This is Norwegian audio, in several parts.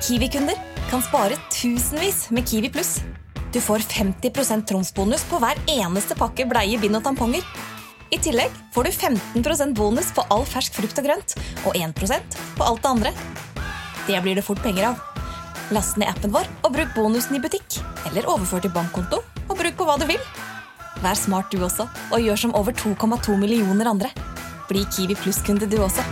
Kiwi-kunder kan spare tusenvis med Kiwi Plus. Du får 50% tromsbonus på hver eneste pakke bleie, bind og tamponger. I tillegg får du 15% bonus på all fersk frukt og grønt, og 1% på alt det andre. Det blir det fort penger av. Last ned appen vår og bruk bonusen i butikk, eller overfør til bankkonto og bruk på hva du vil. Vær smart du også, og gjør som over 2,2 millioner andre. Bli Kiwi Plus-kunde du også.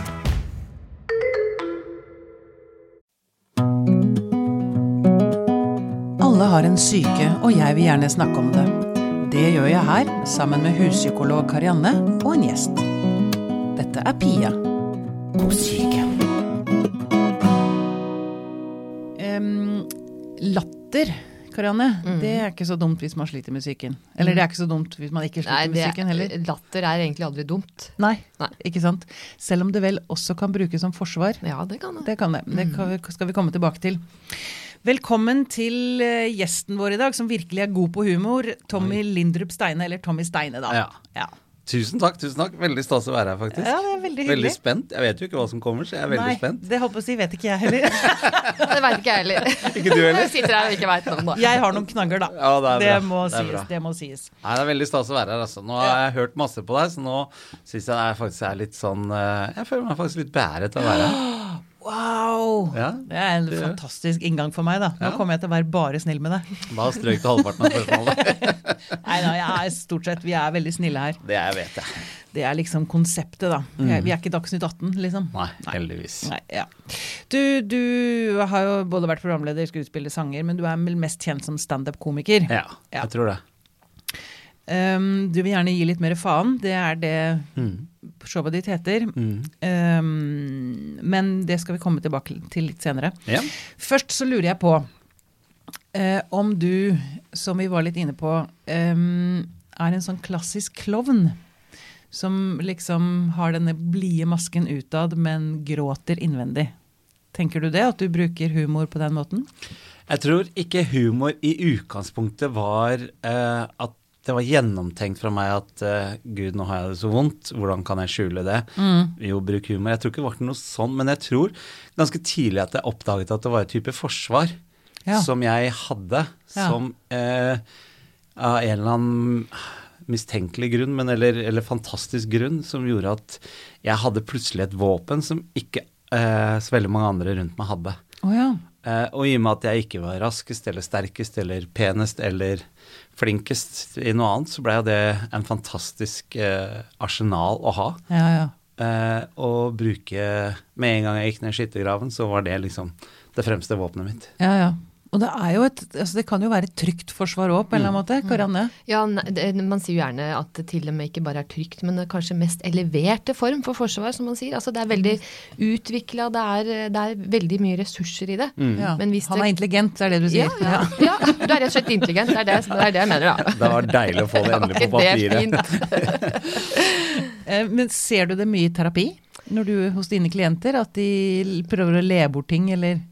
Alle har en syke, og jeg vil gjerne snakke om det. Det gjør jeg her, sammen med huspsykolog Karianne og en gjest. Dette er Pia på syke. Latter, Karianne, det er ikke så dumt hvis man sliter med psyken. Eller det er ikke så dumt hvis man ikke sliter med psyken heller. Latter er egentlig aldri dumt. Nei, ikke sant? Selv om det vel også kan brukes som forsvar. Ja, det kan det. Det kan det. Det skal vi komme tilbake til. Velkommen til gjesten vår i dag, som virkelig er god på humor, Tommy Lindrup Steine, eller Tommy Steine da. Ja. Tusen takk. Veldig stas å være her faktisk. Ja, det er veldig hyggelig. Veldig spent. Jeg vet jo ikke hva som kommer, så jeg er veldig spent. Det holdt på å si, vet ikke jeg heller. Det vet ikke jeg heller. Ikke du heller? Jeg sitter her og ikke vet noe om det. Jeg har noen knagger da. Ja, det er bra. Det må sies. Nei, det er veldig stas å være her altså. Nå har jeg hørt masse på deg, så nå synes jeg det faktisk er litt sånn, jeg føler meg faktisk litt beæret å være her. Wow! Ja, det er en fantastisk inngang for meg da. Nå kommer jeg til å være bare snill med deg. Da strøk du halvparten av spørsmålet. Nei, stort sett, vi er veldig snille her. Det vet jeg. Det er liksom konseptet da. Vi er ikke Dagsnytt 18, liksom. Nei, heldigvis. Nei, ja. Du har jo både vært programleder, skuespiller, sanger, men du er vel mest kjent som stand-up-komiker. Ja, jeg tror det. Du vil gjerne gi litt mer faen, det er det showet ditt heter, men det skal vi komme tilbake til litt senere. Ja. Først så lurer jeg på om du, som vi var litt inne på, er en sånn klassisk klovn, som liksom har denne blie masken utad, men gråter innvendig. Tenker du det, at du bruker humor på den måten? Jeg tror ikke humor i utgangspunktet var at det var gjennomtenkt fra meg at Gud, nå har jeg det så vondt, hvordan kan jeg skjule det? Jo, bruk humor. Jeg tror ikke det var noe sånn, men jeg tror ganske tidlig at jeg oppdaget at det var et type forsvar som jeg hadde, som av en eller annen mistenkelig grunn, men eller fantastisk grunn, som gjorde at jeg hadde plutselig et våpen som ikke så veldig mange andre rundt meg hadde. Og i og med at jeg ikke var raskest, eller sterkest, eller penest, eller flinkest i noe annet, så ble det en fantastisk arsenal å ha. Å bruke, med en gang jeg gikk ned i skyttergraven, så var det liksom det fremste våpenet mitt. Og det er jo det kan jo være et trygt forsvar også, på en eller annen måte, Karianne? Ja, man sier jo gjerne at det til og med ikke bare er trygt, men det er kanskje mest eleverte form for forsvar, som man sier. Altså det er veldig utviklet, det er veldig mye ressurser i det. Men hvis han er intelligent, det er det du sier. Ja, du er rett og slett intelligent, det er det jeg mener da. Det var deilig å få det endelig på papiret. Men ser du det mye i terapi, når du hos dine klienter, at de prøver å le bort ting, eller...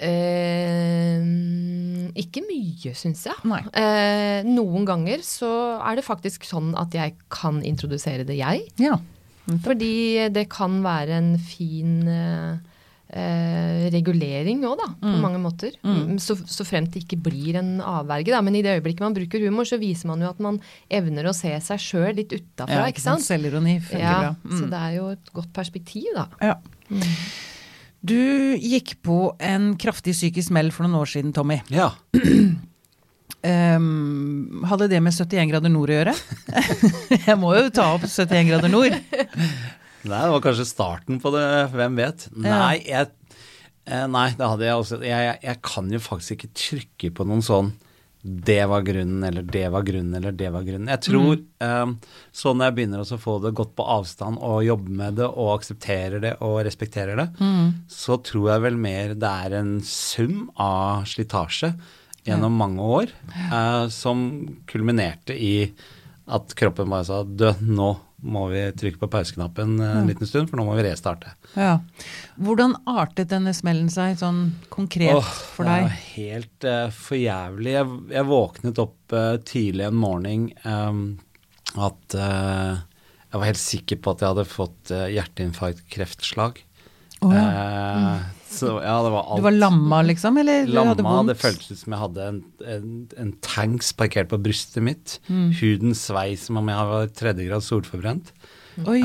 Ikke mye, synes jeg. Noen ganger så er det faktisk sånn at jeg kan introdusere det jeg. Fordi det kan være en fin regulering også da, på mange måter. Så fremt det ikke blir en avverge da. Men i det øyeblikket man bruker humor, så viser man jo at man evner å se seg selv litt utenfra, ikke sant? Selvironi funker bra. Så det er jo et godt perspektiv da. Du gikk på en kraftig psykisk smell for noen år siden, Tommy. Ja. Hadde det med 71 grader nord å gjøre? Jeg må jo ta opp 71 grader nord. Nei, det var kanskje starten på det, hvem vet? Nei, det hadde jeg også. Jeg kan jo faktisk ikke trykke på noen sånn det var grunnen, eller det var grunnen, eller det var grunnen. Jeg tror, så når jeg begynner å få det godt på avstand, og jobbe med det, og aksepterer det, og respekterer det, så tror jeg vel mer det er en sum av slitasje gjennom mange år, som kulminerte i at kroppen bare sa, nå må vi trykke på pauseknappen en liten stund, for nå må vi restarte. Hvordan artet denne smellen seg sånn konkret for deg? Det var helt for jævlig. Jeg våknet opp tidlig en morgen at jeg var helt sikker på at jeg hadde fått hjerteinfarkt, kreftslag. Så ja, det var alt. Du var lamma liksom, eller du hadde Lamma, vondt? det føltes ut som jeg hadde en tanks parkert på brystet mitt. Huden svei som om jeg var 3. grad solforbrent. Oi.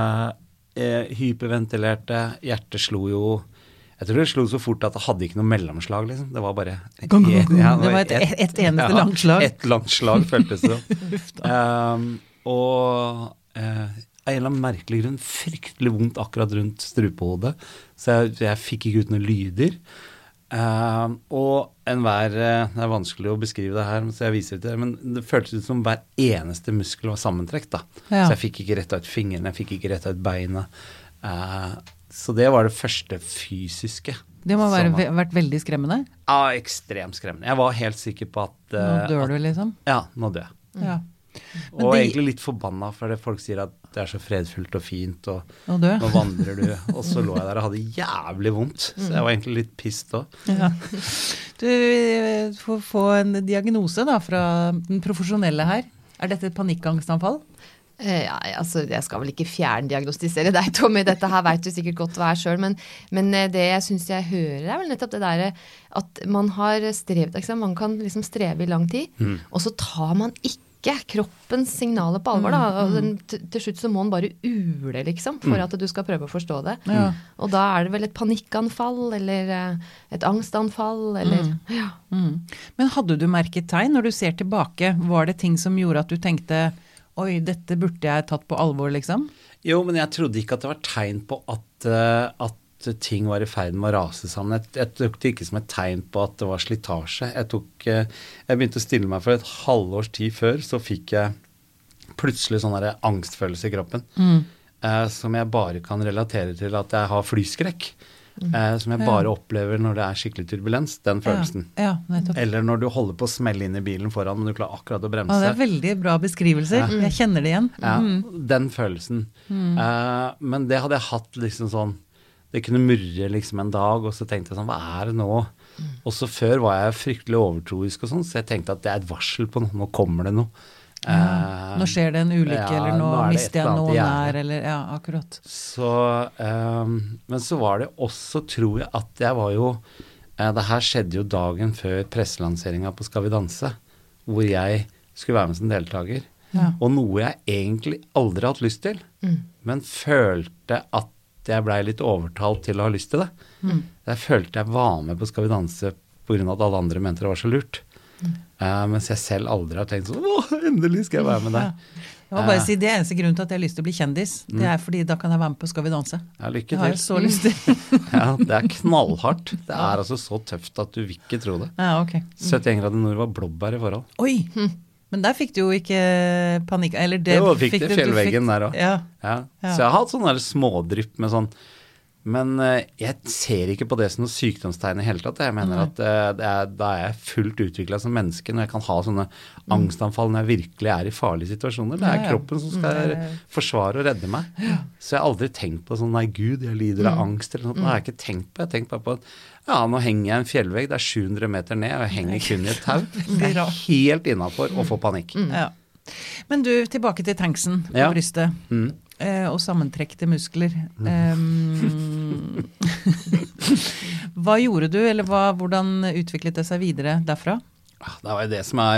Hyperventilerte, hjertet slo jo, jeg tror det slo så fort at det hadde ikke noe mellomslag liksom. Det var bare Gang. Det var et eneste langt slag. Et langt slag føltes det som. Og av en eller annen merkelig grunn fryktelig vondt akkurat rundt strupehodet, så jeg fikk ikke ut noen lyder. Og det er vanskelig å beskrive det her, så jeg viser det, men det føltes ut som hver eneste muskel var sammentrekt da. Ja. Så jeg fikk ikke rettet ut fingrene, jeg fikk ikke rettet ut beinet. Så det var det første fysiske. Det må vært veldig skremmende. Ja, ekstremt skremmende. Jeg var helt sikker på at... Nå dør du liksom. Ja, nå dør jeg. Ja. Og egentlig litt forbanna, for folk sier at det er så fredfullt og fint, og nå vandrer du, og så lå jeg der og hadde jævlig vondt, så jeg var egentlig litt pissed også. Ja. Du får få en diagnose da, fra den profesjonelle her. Er dette et panikkangstanfall? Ja, altså jeg skal vel ikke fjerndiagnostisere deg, Tommy, dette her vet du sikkert godt hva er selv, men det jeg synes jeg hører er vel nettopp det der at man har strevet, man kan liksom streve i lang tid, og så tar man ikke kroppens signaler på alvor da, og til slutt så må den bare ule liksom, for at du skal prøve å forstå det. Ja. Og da er det vel et panikkanfall, eller et angstanfall, eller ja. Men hadde du merket tegn når du ser tilbake? Var det ting som gjorde at du tenkte, oi, dette burde jeg tatt på alvor liksom? Jo, men jeg trodde ikke at det var tegn på at ting var i ferd med å rase sammen. Jeg tok det ikke som et tegn på at det var slitasje. Jeg begynte å stille meg for et halvårs tid før, så fikk jeg plutselig sånn der angstfølelse i kroppen, som jeg bare kan relatere til at jeg har flyskrekk. Som jeg bare opplever når det er skikkelig turbulens, den følelsen. Ja, eller når du holder på å smelle inn i bilen foran, men du klarer akkurat å bremse. Det er veldig bra beskrivelser. Jeg kjenner det igjen. Ja, den følelsen. Men det hadde jeg hatt liksom sånn, det kunne murre liksom en dag, og så tenkte jeg sånn, hva er det nå? Og så før var jeg fryktelig overtroisk og sånn, så jeg tenkte at det er et varsel på noe, nå kommer det noe. Nå skjer det en ulykke, eller nå mister jeg noen her, eller ja, akkurat. Så, men så var det også, tror jeg, at jeg var jo, det her skjedde jo dagen før presselanseringen på Skal vi danse, hvor jeg skulle være med som deltaker, og noe jeg egentlig aldri har hatt lyst til, men følte at jeg ble litt overtalt til å ha lyst til det. Jeg følte jeg var med på Skal vi danse på grunn av at alle andre mente det var så lurt. Mens jeg selv aldri har tenkt sånn, endelig skal jeg være med deg. Jeg må bare si, det eneste grunnen til at jeg har lyst til å bli kjendis, det er fordi da kan jeg være med på Skal vi danse. Ja, lykke til. Jeg har så lyst til. Ja, det er knallhardt. Det er altså så tøft at du vil ikke tro det. Ja, ok. 71 grader nord var blåbær i forhold. Oi! Men der fikk du jo ikke panikk, eller det jo, fikk det fjellveggen der også. Ja. Så jeg har hatt sånne smådrypp med sånn, men jeg ser ikke på det som noe sykdomstegn i hele tatt. Jeg mener at da er jeg fullt utviklet som menneske når jeg kan ha sånne angstanfall når jeg virkelig er i farlige situasjoner. Det er kroppen som skal forsvare og redde meg. Så jeg har aldri tenkt på sånn, nei Gud, jeg lider av angst eller noe. Det har jeg ikke tenkt på. Jeg har tenkt bare på at ja, nå henger jeg en fjellvegg, det er 700 meter ned, og jeg henger kun i et tau. Det er helt innenfor å få panikk. Ja. Men du, tilbake til tanksen på brystet. Og sammentrekte muskler. Hva gjorde du, eller hvordan utviklet det seg videre derfra? Det var jo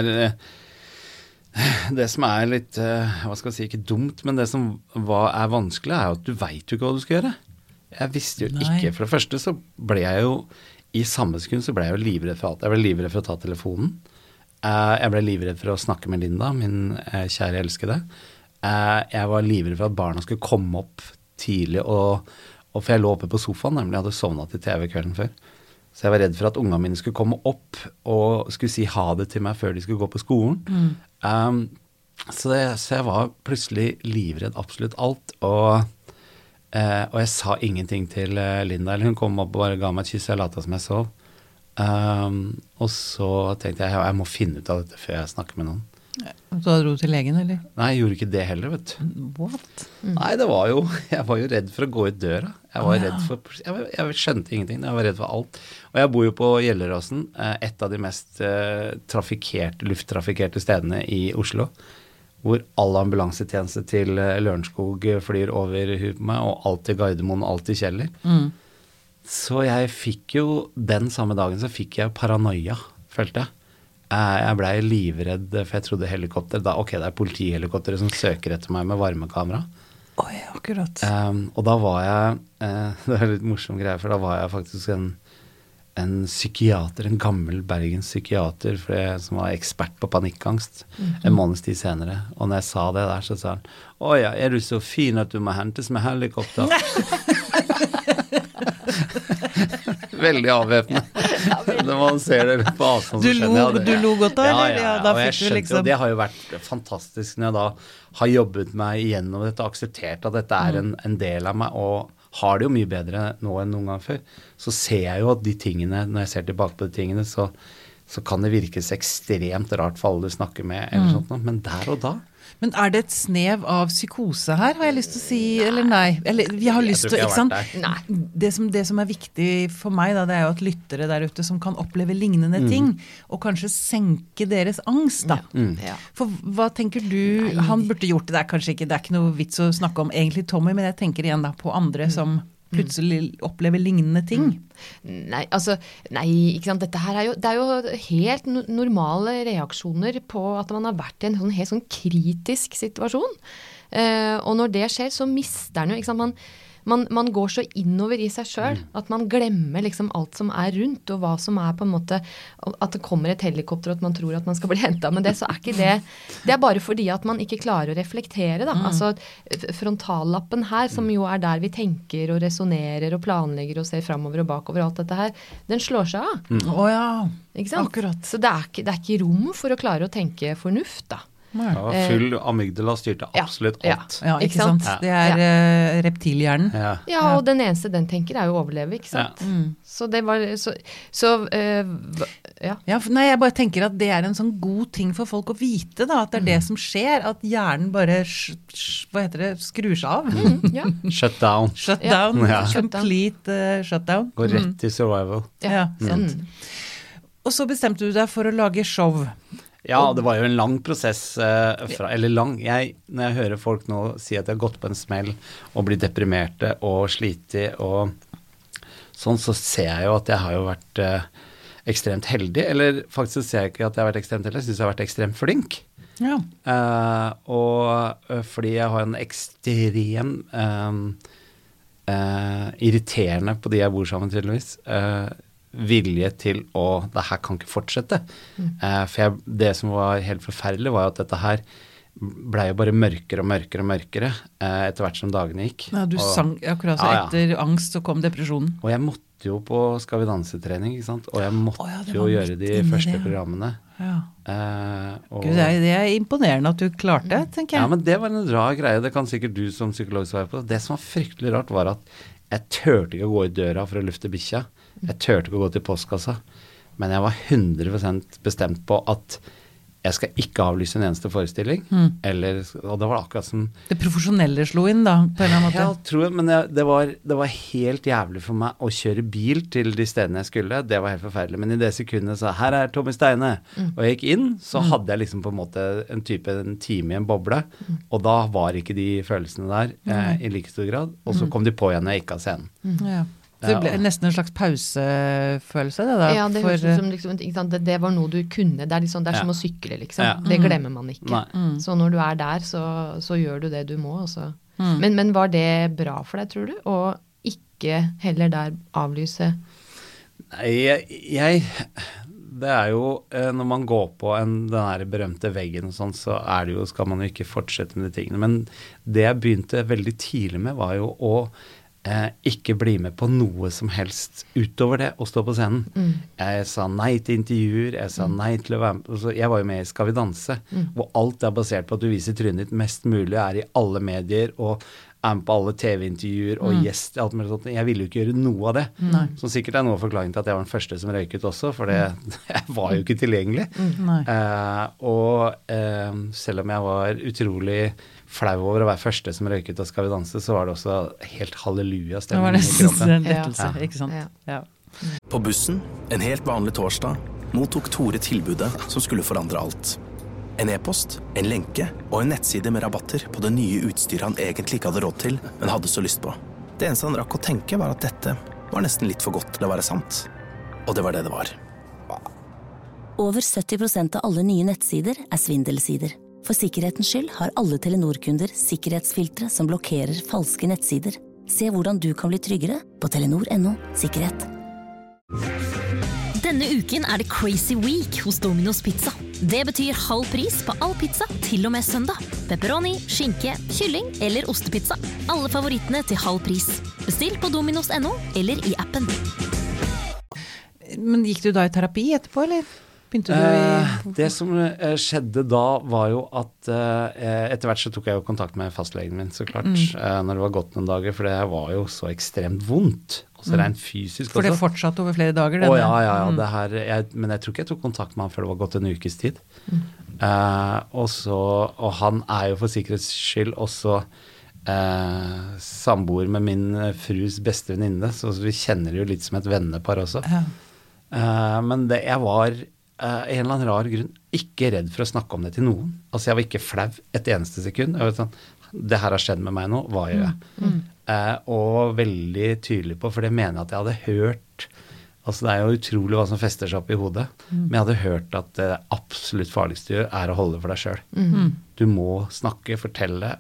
det som er litt, hva skal jeg si, ikke dumt, men det som er vanskelig er jo at du vet jo ikke hva du skal gjøre. Jeg visste jo ikke, for det første så ble jeg jo, i samme sekund så ble jeg jo livredd for alt. Jeg ble livredd for å ta telefonen. Jeg ble livredd for å snakke med Linda, min kjære elskede. Jeg var livredd for at barna skulle komme opp tidlig, og for jeg lå oppe på sofaen, nemlig jeg hadde sovnet til TV kvelden før. Så jeg var redd for at ungene mine skulle komme opp og skulle si ha det til meg før de skulle gå på skolen. Så jeg var plutselig livredd absolutt alt, og jeg sa ingenting til Linda, eller hun kom opp og bare ga meg et kyss, jeg latet som jeg sov. Og så tenkte jeg må finne ut av dette før jeg snakker med noen. Så da dro du til legen, eller? Nei, jeg gjorde ikke det heller, vet du. What? Nei, jeg var jo redd for å gå ut døra. Jeg skjønte ingenting, jeg var redd for alt. Og jeg bor jo på Gjelleråsen, et av de mest lufttrafikerte stedene i Oslo, hvor alle ambulansetjenester til Lørenskog flyr over huet på meg, og alt til Gardermoen, alt til Kjeller. Så jeg fikk jo, den samme dagen så fikk jeg paranoia, følte jeg. Jeg ble livredd, for jeg trodde helikopter, ok, det politihelikoptere som søker etter meg med varmekamera. Oi, akkurat. Og da var jeg, det litt morsom greie, for da var jeg faktisk en psykiater, en gammel Bergens psykiater, som var ekspert på panikkangst, en måneds tid senere. Og når jeg sa det der, så sa han, ja, er du så fin at du må hentes med helikopter? Veldig avvæpnende. Når man ser det på avstand, så skjønner jeg det. Du lo godt da, eller? Ja, Da og jeg fikk du skjønte, liksom... og det har jo vært fantastisk når jeg da har jobbet meg igjennom dette, akseptert at dette er en del av meg, og har det jo mye bedre nå enn noen gang før, så ser jeg jo at de tingene, når jeg ser tilbake på de tingene, så kan det virkes ekstremt rart for alle du snakker med, eller sånt noe, men der og da. Men er det et snev av psykose her, har jeg lyst til å si, eller nei? Eller jeg har lyst til, ikke sant? Det som er viktig for meg da, det er jo at lyttere der ute som kan oppleve lignende ting, og kanskje senke deres angst da. For hva tenker du, han burde gjort det, det er ikke noe vits å snakke om egentlig Tommy, men jeg tenker igjen da på andre som plutselig opplever lignende ting. Nei, ikke sant, dette her det er jo helt normale reaksjoner på at man har vært i en helt sånn kritisk situasjon. Og når det skjer, så mister den jo, ikke sant, man går så innover i seg selv, at man glemmer liksom alt som er rundt, og hva som er på en måte, at det kommer et helikopter, og at man tror at man skal bli hentet, men så er ikke det. Det er bare fordi at man ikke klarer å reflektere da. Altså frontallappen her, som jo er der vi tenker og resonerer og planlegger og ser fremover og bakover, alt dette her, den slår seg av. Ja, ikke sant? Akkurat. Så det er ikke rom for å klare å tenke fornuft da. Ja, full amygdala styrte absolutt alt. Ja, ikke sant? Det er reptilhjernen. Ja, og den eneste den tenker er jo å overleve, ikke sant? Så det var, Nei, jeg bare tenker at det er en sånn god ting for folk å vite da, at det er det som skjer, at hjernen bare, hva heter det, skrur seg av. Shut down. Complete shutdown. Går rett til survival. Ja, sant. Og så bestemte du deg for å lage show. Ja, det var jo en lang prosess når jeg hører folk nå si at de har gått på en smell og blir deprimerte og slite og sånn, så ser jeg jo at jeg har jo vært ekstremt heldig, eller faktisk ser jeg ikke at jeg har vært ekstremt heldig, jeg synes jeg har vært ekstremt flink. Og fordi jeg har en ekstrem irriterende på de jeg bor sammen tydeligvis, vilje til det her kan ikke fortsette. For det som var helt forferdelig var at dette her ble jo bare mørkere og mørkere og mørkere etter hvert som dagene gikk. Ja, du sang akkurat så etter angst så kom depresjonen. Og jeg måtte jo på Skal vi danse-trening, ikke sant? Og jeg måtte jo gjøre de første programmene. Gud, det er imponerende at du klarte, tenker jeg. Ja, men det var en rar greie. Det kan sikkert du som psykolog svare på. Det som var fryktelig rart var at jeg tørte ikke å gå i døra for å lufte bikkja. Jeg tørte ikke å gå til postkassa, men jeg var 100% bestemt på at jeg skal ikke avlyse en eneste forestilling, og det var akkurat som... Det profesjonelle slo inn da, på en eller annen måte? Ja, tror jeg, men det var helt jævlig for meg å kjøre bil til de stedene jeg skulle, det var helt forferdelig, men i det sekundet sa her er Tommy Steine, og jeg gikk inn, så hadde jeg liksom på en måte en time i en boble, og da var ikke de følelsene der i like stor grad, og så kom de på igjen når jeg gikk av scenen. Ja. Så det ble nesten en slags pausefølelse det da? Ja, det høres ut som liksom, ikke sant, det var noe du kunne, det er liksom, det er som å sykle liksom, det glemmer man ikke. Så når du er der, så gjør du det du må også. Men var det bra for deg, tror du? Og ikke heller der avlyse? Nei, det er jo, når man går på den her berømte veggen og sånn, så er det jo, skal man jo ikke fortsette med de tingene. Men det jeg begynte veldig tidlig med var jo å ikke bli med på noe som helst utover det å stå på scenen. Jeg sa nei til intervjuer, jeg sa nei til å være med. Jeg var jo med i Skal vi danse, hvor alt er basert på at du viser trynet ditt mest mulig, er i alle medier og er med på alle TV-intervjuer og gjest, alt med sånt. Jeg ville jo ikke gjøre noe av det. Som sikkert er noe av forklaringen til at jeg var den første som røyket også, for jeg var jo ikke tilgjengelig. Og selv om jeg var utrolig flau over å være første som røyket og Skal vi danse, så var det også helt halleluja stemning i kroppen. Det var nesten en lettelse, ikke sant? Ja. På bussen, en helt vanlig torsdag, mottok Tore tilbudet som skulle forandre alt. En e-post, en lenke og en nettside med rabatter på det nye utstyret han egentlig ikke hadde råd til, men hadde så lyst på. Det eneste han rakk å tenke var at dette var nesten litt for godt til å være sant. Og det var det det var. Over 70% av alle nye nettsider svindelsider. For sikkerhetens skyld har alle Telenor-kunder sikkerhetsfiltre som blokkerer falske nettsider. Se hvordan du kan bli tryggere på telenor.no/sikkerhet. Denne uken det Crazy Week hos Domino's Pizza. Det betyr halv pris på all pizza til og med søndag. Pepperoni, skinke, kylling eller ostepizza. Alle favorittene til halv pris. Bestill på dominos.no eller i appen. Men gikk du da i terapi etterpå, eller? Begynte du Det som skjedde da var jo at etter hvert så tok jeg jo kontakt med fastlegen min, så klart, når det var gått noen dager, for det var jo så ekstremt vondt, også rent fysisk. For det fortsatte over flere dager? Ja, det her, men jeg tror ikke jeg tok kontakt med han før det var gått en ukes tid. Og han jo for sikkerhets skyld også samboer med min frus beste venninne, så vi kjenner jo litt som et vennepar også. Men jeg var en eller annen rar grunn ikke redd for å snakke om det til noen. Altså jeg var ikke flau et eneste sekund. Jeg var sånn, det her har skjedd med meg nå, hva gjør jeg? Og veldig tydelig på, for det mener jeg at jeg hadde hørt, altså det jo utrolig hva som fester seg opp i hodet, men jeg hadde hørt at det absolutt farligste du gjør å holde for deg selv. Du må snakke, fortelle,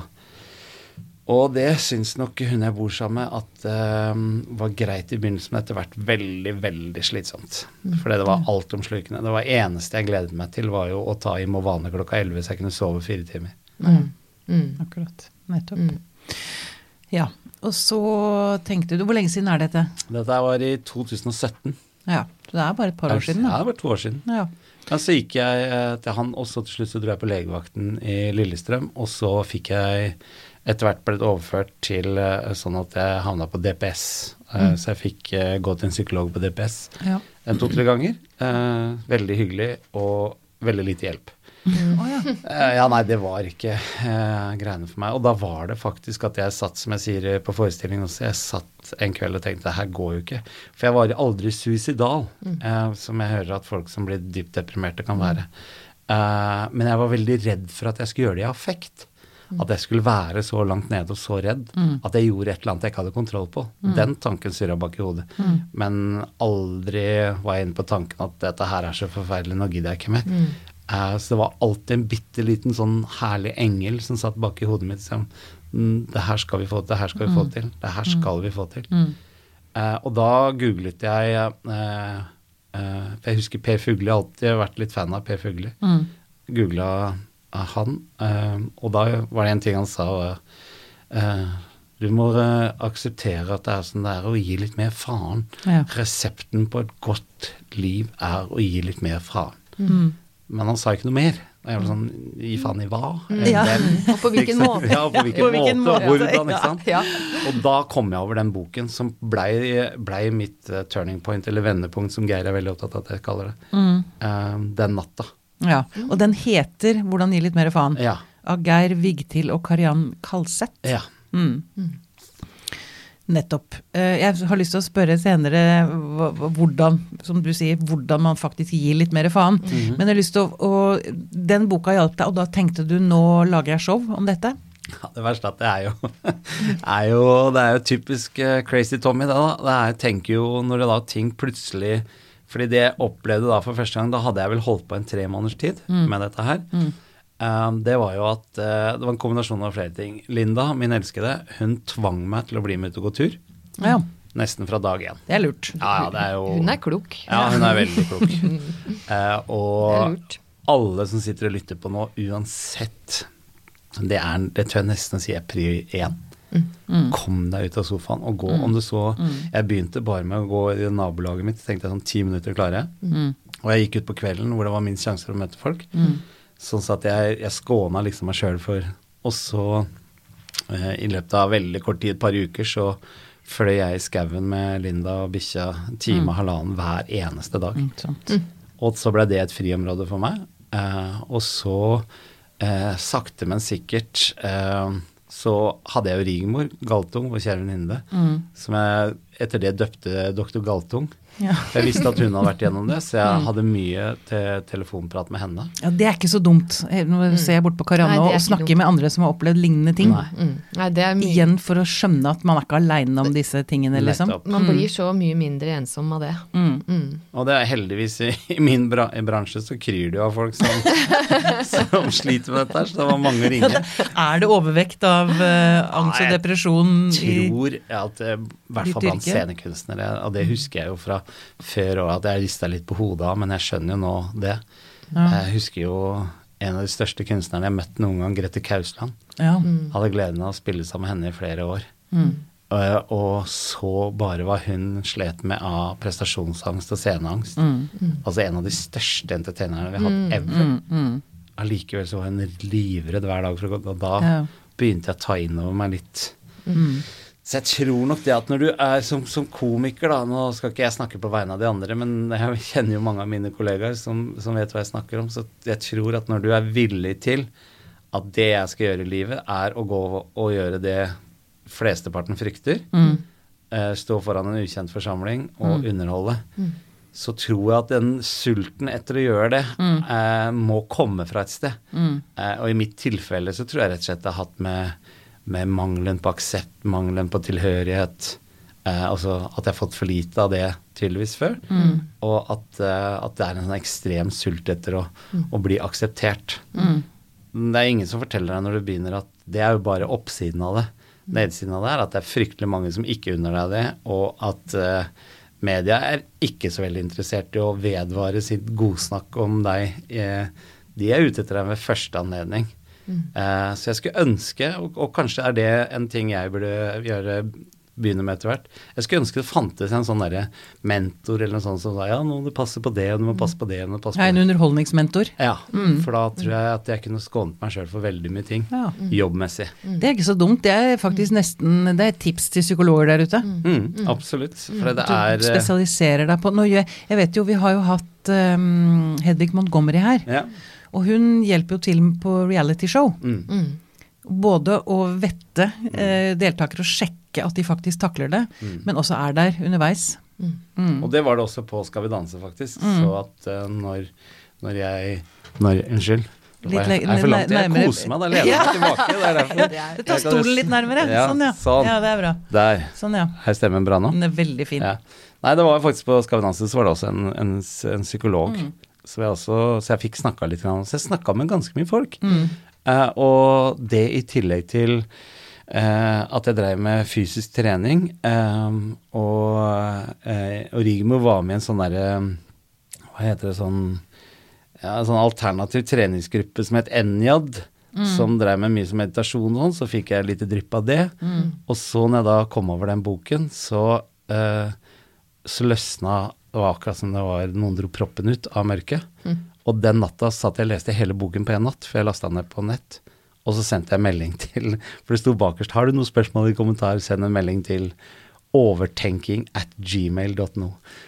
og det synes nok hun jeg bor sammen med at var greit i begynnelsen, men etter hvert veldig, veldig slitsomt. Fordi det var alt omslukende. Det var eneste jeg gledet meg til var jo å ta i Movane klokka 11 så jeg kunne sove 4 timer. Akkurat, nettopp. Ja, og så tenkte du, hvor lenge siden dette? Dette var i 2017. Ja, så det bare et par år siden da. Ja, det var 2 år siden. Ja. Men så gikk jeg til han, og så til slutt så dro jeg på legevakten i Lillestrøm, og så fikk jeg etter hvert ble det overført til sånn at jeg havnet på DPS. Så jeg fikk gå til en psykolog på DPS 2-3 ganger. Veldig hyggelig og veldig lite hjelp. Nei, det var ikke greiene for meg. Og da var det faktisk at jeg satt, som jeg sier på forestillingen også, jeg satt en kveld og tenkte, det her går jo ikke. For jeg var aldri suicidal, som jeg hører at folk som blir dypt deprimerte kan være. Men jeg var veldig redd for at jeg skulle gjøre det i affekt. At jeg skulle være så langt nede og så redd, at jeg gjorde et eller annet jeg ikke hadde kontroll på. Den tanken surret bak i hodet. Men aldri var jeg inne på tanken at dette her så forferdelig, nå gidder jeg ikke mer. Så det var alltid en bitteliten sånn herlig engel som satt bak i hodet mitt, som det her skal vi få til, det her skal vi få til, det her skal vi få til. Og da googlet jeg, for jeg husker Per Fugli, jeg har alltid vært litt fan av Per Fugli, googlet han, og da var det en ting han sa, du må akseptere at det sånn det å gi litt mer faen. Resepten på et godt liv å gi litt mer faen. Men han sa ikke noe mer. Og jeg var sånn, gi faen i hva? Og på hvilken måte? Ja, på hvilken måte, og hvordan, ikke sant? Og da kom jeg over den boken som ble mitt turning point, eller vendepunkt, som Geir veldig opptatt av at jeg kaller det. Den natta. Ja, og den heter Hvordan gi litt mer faen, av Geir Vigtil og Kariann Kalseth. Ja. Nettopp. Jeg har lyst til å spørre senere hvordan, som du sier, hvordan man faktisk gir litt mer faen. Men jeg har lyst til den boka hjalp deg, og da tenkte du, nå lager jeg show om dette? Ja, det verste at det det jo typisk Crazy Tommy da. Jeg tenker jo når det da ting plutselig, fordi det jeg opplevde da for første gang, da hadde jeg vel holdt på en 3 måneders tid med dette her. Det var jo at det var en kombinasjon av flere ting. Linda, min elskede, hun tvang meg til å bli med ut og gå tur. Ja. Nesten fra dag 1. Det lurt. Ja, det jo... Hun klok. Ja, hun veldig klok. Og alle som sitter og lytter på nå, uansett, det tør jeg nesten å si prior 1. Kom deg ut av sofaen og gå. Om du så, jeg begynte bare med å gå i nabolaget mitt, tenkte jeg sånn 10 minutter klarer jeg. Og jeg gikk ut på kvelden hvor det var min sjanse for å møte folk. Sånn at jeg skånet liksom meg selv for, og så i løpet av veldig kort tid, et par uker, så fløy jeg i skauen med Linda og Bikkja 1,5 time hver eneste dag. Og så ble det et friområde for meg. Og så sakte, men sikkert så hadde jeg jo Rigmor Galtung, vår kjære venninne, som jeg etter det døpte Dr. Galtung. Jeg visste at hun hadde vært gjennom det, så jeg hadde mye telefonprat med henne. Ja, det er ikke så dumt. Nå ser jeg bort på Karianne og snakker med andre som har opplevd lignende ting. Nei, det er Igjen for å skjønne at man er ikke alene om disse tingene, liksom. Man blir så mye mindre ensom av det. Og det er heldigvis i min bransje så kryr det jo av folk som sliter med dette, så det var mange å ringe. Er det overvekt av angst og depresjon? Jeg tror at i hvert fall blant scenekunstnere, og det husker jeg jo fra før, og at jeg ristet litt på hodet av, men jeg skjønner jo nå det. Jeg husker jo en av de største kunstnerne jeg møtte noen gang, Grete Kausland. Hadde gleden av å spille sammen med henne i flere år. Og så bare hva hun slet med av prestasjonsangst og sceneangst. Altså en av de største entertainerne vi har hatt ever. Allikevel så var hun livredd hver dag, og da begynte jeg å ta inn over meg litt. Så jeg tror nok det at når du er som komiker da, nå skal ikke jeg snakke på vegne av de andre, men jeg kjenner jo mange av mine kollegaer som vet hva jeg snakker om, så jeg tror at når du er villig til at det jeg skal gjøre i livet er å gå og gjøre det flesteparten frykter, stå foran en ukjent forsamling og underholde, så tror jeg at den sulten etter å gjøre det må komme fra et sted. Og i mitt tilfelle så tror jeg rett og slett det har hatt med mangelen på aksept, mangelen på tilhørighet, altså at jeg har fått for lite av det tydeligvis før, og at det er en sånn ekstrem sult etter å bli akseptert. Det er ingen som forteller deg når du begynner at det er jo bare oppsiden av det. Nedsiden av det er at det er fryktelig mange som ikke unner deg det, og at media er ikke så veldig interessert i å vedvare sitt godsnakk om deg. De er ute etter deg ved første anledning. Så jeg skulle ønske, og kanskje er det en ting jeg burde begynne med etter hvert, jeg skulle ønske det fantes en sånn der mentor eller noe sånt som sa, ja, nå må du passe på det, og du må passe på det, og du må passe på det. En underholdningsmentor. Ja, for da tror jeg at jeg kunne skånet meg selv for veldig mye ting, jobbmessig. Det er ikke så dumt, det er faktisk nesten, det er et tips til psykologer der ute. Absolutt, for det er... Du spesialiserer deg på, jeg vet jo, vi har jo hatt Hedvig Montgomery her, og hun hjelper jo til på reality show. Både å vette deltakere og sjekke at de faktisk takler det, men også er der underveis. Og det var det også på Skal vi danse faktisk, så at når jeg unnskyld, jeg koser meg, da leder jeg tilbake, det er derfor. Du tar stolen litt nærmere, sånn. Ja, det er bra. Der, sånn, her stemmen bra nå. Den er veldig fin. Nei, det var faktisk på Skal vi danse, så var det også en psykolog, så jeg fikk snakket litt, så jeg snakket med ganske mye folk. Og det i tillegg til at jeg drev med fysisk trening, og Rigmor var med i en sånn der, hva heter det, sånn alternativ treningsgruppe som het NJAD, som drev med mye som meditasjon og sånn, så fikk jeg litt drypp av det. Og så når jeg da kom over den boken, så løsna. Det var akkurat som det var noen dro proppen ut av mørket. Og den natta satt jeg og leste hele boken på en natt, for jeg lastet den ned på nett. Og så sendte jeg melding til, for det stod bakerst, har du noen spørsmål i kommentar, send en melding til overtenking@gmail.no.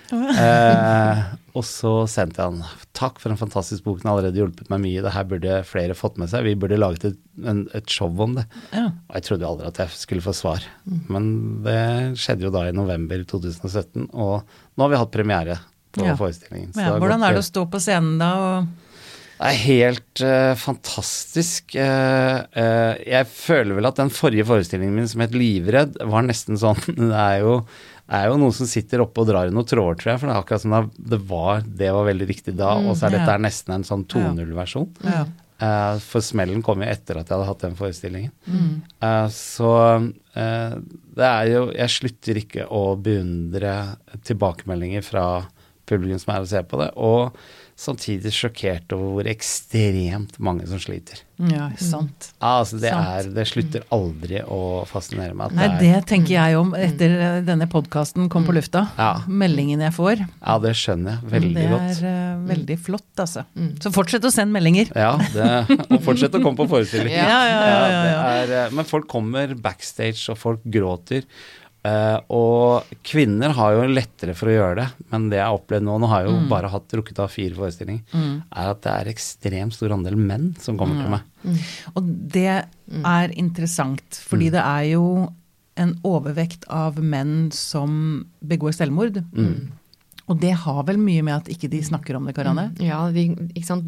Og så sendte jeg han, takk for en fantastisk bok, den har allerede hjulpet meg mye, det her burde flere fått med seg, vi burde laget et show om det. Og jeg trodde aldri at jeg skulle få svar, men det skjedde jo da i november 2017, og nå har vi hatt premiere på forestillingen. Hvordan er det å stå på scenen da? Det er helt fantastisk. Jeg føler vel at den forrige forestillingen min som het Livredd var nesten sånn, det er jo noen som sitter oppe og drar i noe tråd, tror jeg, for det er akkurat som det var veldig riktig da, og så er dette nesten en sånn 2.0-versjon. For smellen kom jo etter at jeg hadde hatt den forestillingen. Så det er jo, jeg slutter ikke å beundre tilbakemeldinger fra publikum som er å se på det, og samtidig sjokkert over hvor ekstremt mange som sliter. Ja, sant. Altså det slutter aldri å fascinere meg. Nei, det tenker jeg om etter denne podcasten kom på lufta. Meldingen jeg får. Ja, det skjønner jeg veldig godt. Det er veldig flott, altså. Så fortsett å sende meldinger. Ja, og fortsett å komme på forestilling. Ja. Men folk kommer backstage, og folk gråter. Og kvinner har jo lettere for å gjøre det, men det jeg har opplevd nå har jeg jo bare rukket av 4 forestillinger, er at det er ekstremt stor andel menn som kommer til meg. Og det er interessant, fordi det er jo en overvekt av menn som begår selvmord. Og det har vel mye med at ikke de snakker om det, Karianne? Ja, ikke sant,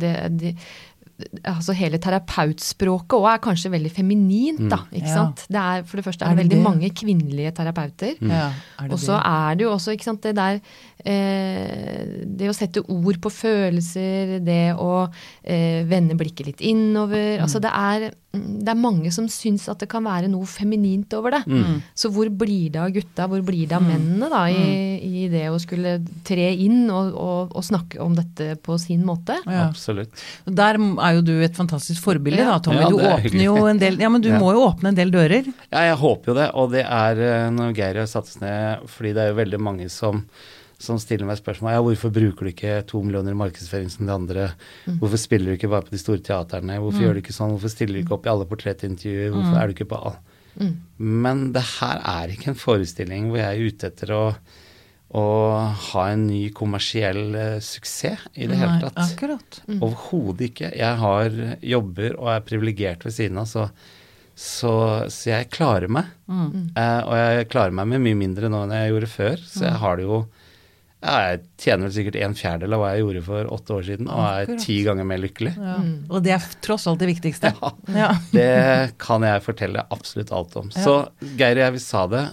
altså hele terapeutspråket også kanskje veldig feminint da, ikke sant? For det første det veldig mange kvinnelige terapeuter, og så det jo også, ikke sant, det der, det å sette ord på følelser, det å vende blikket litt innover, altså det mange som syns at det kan være noe feminint over det. Så hvor blir det av gutta, hvor blir det av mennene da, i det å skulle tre inn og snakke om dette på sin måte? Ja. Absolutt. Der jo du et fantastisk forbilde da, Tommy. Du åpner jo en del, men du må jo åpne en del dører. Ja, jeg håper jo det, og det når Geir har satt ned, fordi det jo veldig mange som stiller meg spørsmål, hvorfor bruker du ikke 2 millioner i markedsføring som de andre? Hvorfor spiller du ikke bare på de store teaterne? Hvorfor gjør du ikke sånn? Hvorfor stiller du ikke opp i alle portrettintervjuer? Hvorfor du ikke på alle? Men det her ikke en forestilling hvor jeg ute etter å ha en ny kommersiell suksess i det hele tatt. Akkurat. Overhodet ikke. Jeg har jobber og privilegert ved siden av, så jeg klarer meg. Og jeg klarer meg med mye mindre nå enn jeg gjorde før, så jeg har det jo jeg tjener vel sikkert 1/4 av hva jeg gjorde for 8 år siden, og 10 ganger mer lykkelig. Og det tross alt det viktigste. Ja, det kan jeg fortelle absolutt alt om. Så Geir og jeg, vi sa det,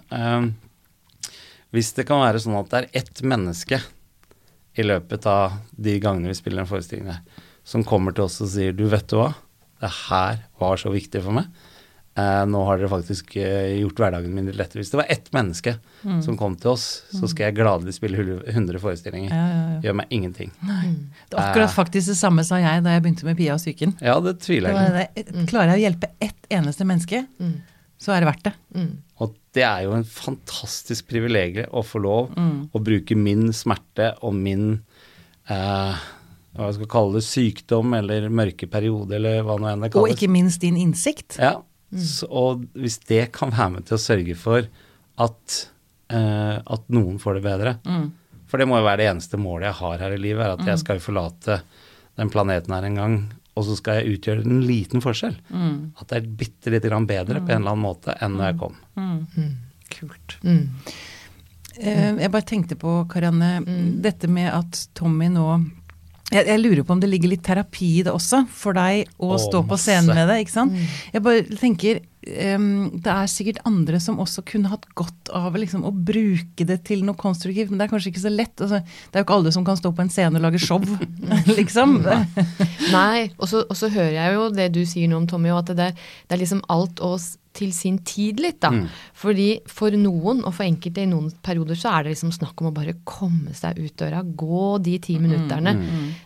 hvis det kan være sånn at det ett menneske i løpet av de gangene vi spiller en forestilling der, som kommer til oss og sier, du vet du hva, det her var så viktig for meg, nå har dere faktisk gjort hverdagen min litt lettere. Hvis det var ett menneske som kom til oss, så skal jeg gladelig spille 100 forestillinger. Gjør meg ingenting. Nei. Det akkurat faktisk det samme sa jeg da jeg begynte med Pia og Psyken. Ja, det tviler jeg ikke. Klarer jeg å hjelpe ett eneste menneske, så det verdt det. Og det jo en fantastisk privilegie å få lov å bruke min smerte og min hva jeg skal kalle det, sykdom eller mørke periode, eller hva nå enn det kalles. Og ikke minst din innsikt. Ja. Og hvis det kan være med til å sørge for at noen får det bedre, for det må jo være det eneste målet jeg har her i livet, at jeg skal forlate den planeten her en gang, og så skal jeg utgjøre en liten forskjell. At det bitte litt grann bedre på en eller annen måte enn når jeg kom. Kult. Jeg bare tenkte på, Karianne, dette med at Tommy nå jeg lurer på om det ligger litt terapi i det også, for deg å stå på scenen med det, ikke sant? Jeg bare tenker, det sikkert andre som også kunne hatt godt av liksom, å bruke det til noe konstruktivt, men det kanskje ikke så lett. Altså, det jo ikke alle som kan stå på en scene og lage show, liksom. Nei, og så hører jeg jo det du sier nå om Tommy, og at det liksom alt oss til sin tid litt da. Fordi for noen, og for enkelte i noen perioder, så det liksom snakk om å bare komme seg ut døra, gå de 10 minutterne,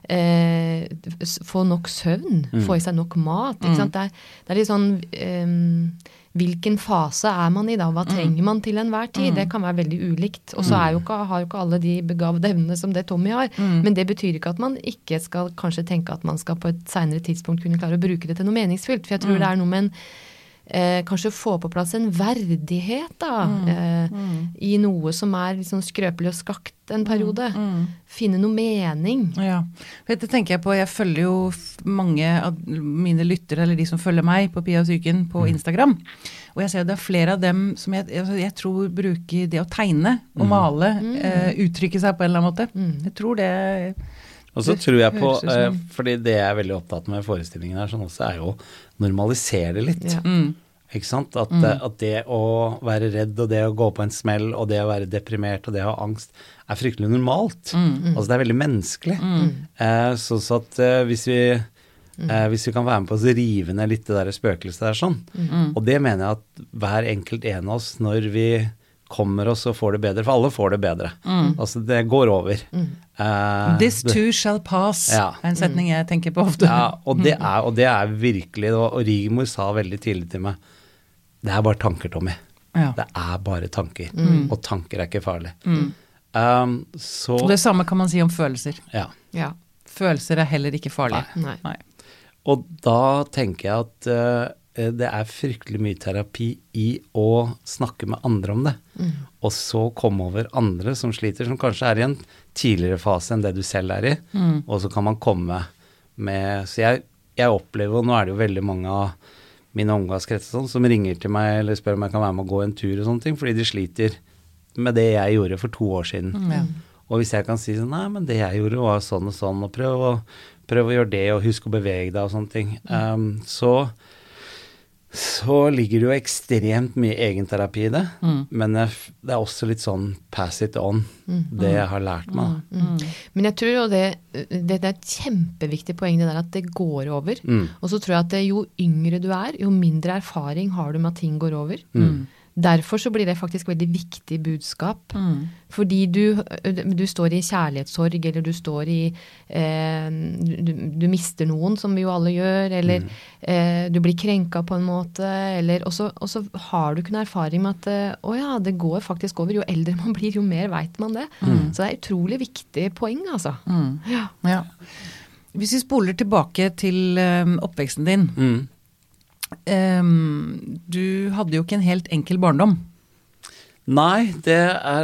få nok søvn, få i seg nok mat, ikke sant? Det litt sånn, hvilken fase man i da? Hva trenger man til enhver tid? Det kan være veldig ulikt, og så har jo ikke alle de begavede evnene som det Tommy har, men det betyr ikke at man ikke skal kanskje tenke at man skal på et senere tidspunkt kunne klare å bruke det til noe meningsfylt, for jeg tror det noe med kanskje få på plass en verdighet da, i noe som liksom skrøpelig og skakt en periode. Finne noe mening. Ja, for det tenker jeg på, jeg følger jo mange av mine lyttere, eller de som følger meg på Pia og Psyken på Instagram, og jeg ser jo det flere av dem som jeg tror bruker det å tegne og male, uttrykke seg på en eller annen måte. Jeg tror det og så tror jeg på, fordi det jeg veldig opptatt med forestillingen her, sånn også jo normalisere det litt. Ikke sant? At det å være redd, og det å gå på en smell, og det å være deprimert, og det å ha angst, fryktelig normalt. Altså det veldig menneskelig. Så at hvis vi kan være med på å rive ned litt det der spøkelset der sånn, og det mener jeg at hver enkelt en av oss, når vi kommer oss og får det bedre, for alle får det bedre. Altså det går over. This too shall pass, en setning jeg tenker på ofte. Ja, og det virkelig, og Rigmor sa veldig tidlig til meg, det bare tanker, Tommy. Det bare tanker, og tanker ikke farlig. Så det samme kan man si om følelser. Ja. Følelser heller ikke farlige. Nei. Og da tenker jeg at det fryktelig mye terapi i å snakke med andre om det. Og så komme over andre som sliter, som kanskje i en tidligere fase enn det du selv i. Og så kan man komme med, så jeg opplever, og nå det jo veldig mange av mine omgangskrets som ringer til meg, eller spør om jeg kan være med å gå en tur og sånne ting, fordi de sliter med det jeg gjorde for 2 år siden. Og hvis jeg kan si sånn, nei, men det jeg gjorde var sånn og sånn, og prøv å gjøre det, og husk å bevege deg og sånne ting, så ligger det jo ekstremt mye egenterapi i det, men det også litt sånn pass it on, det jeg har lært meg. Men jeg tror jo det er et kjempeviktig poeng det der at det går over, og så tror jeg at jo yngre du er, jo mindre erfaring har du med at ting går over. Derfor så blir det faktisk veldig viktig budskap, fordi du står i kjærlighetssorg, eller du står i, du mister noen, som vi jo alle gjør, eller du blir krenket på en måte, eller, og så har du ikke noen erfaring med at, det går faktisk over, jo eldre man blir, jo mer vet man det. Så det er utrolig viktig poeng, altså. Ja. Hvis vi spoler tilbake til oppveksten din, du hadde jo ikke en helt enkel barndom. Nei, det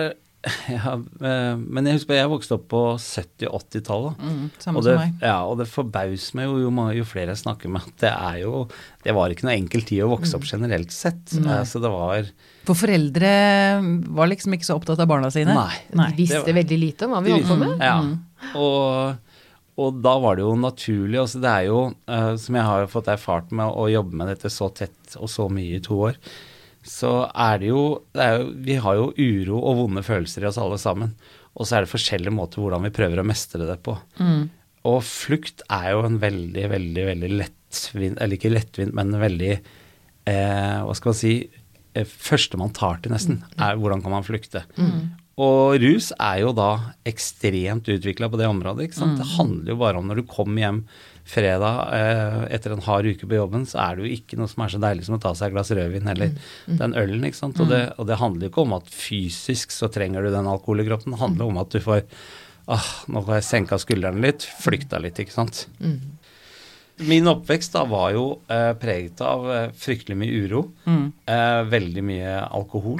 men jeg husker jeg vokste opp på 70-80-tallet. Samme som meg. Ja, og det forbauser meg jo flere jeg snakker med. Det var ikke noe enkel tid å vokse opp generelt sett. Så det var... For foreldre var liksom ikke så opptatt av barna sine? Nei. De visste veldig lite om hva vi holdt på med. Ja, og da var det jo naturlig, altså det jo, som jeg har fått erfart med å jobbe med dette så tett og så mye i 2 år, så det jo, vi har jo uro og vonde følelser i oss alle sammen, og så det forskjellige måter hvordan vi prøver å mestre det på. Og flukt jo en veldig, veldig, veldig lettvint, eller ikke lettvint, men veldig, hva skal man si, første man tar til nesten, hvordan kan man flykte. Og rus jo da ekstremt utviklet på det området, ikke sant? Det handler jo bare om når du kommer hjem fredag etter en hard uke på jobben, så det jo ikke noe som så deilig som å ta seg et glass rødvin eller den ølen, ikke sant? Og det handler jo ikke om at fysisk så trenger du den alkohol i kroppen, det handler om at du får, nå får jeg senket skuldrene litt, flykta litt, ikke sant? Min oppvekst da var jo preget av fryktelig mye uro, veldig mye alkohol,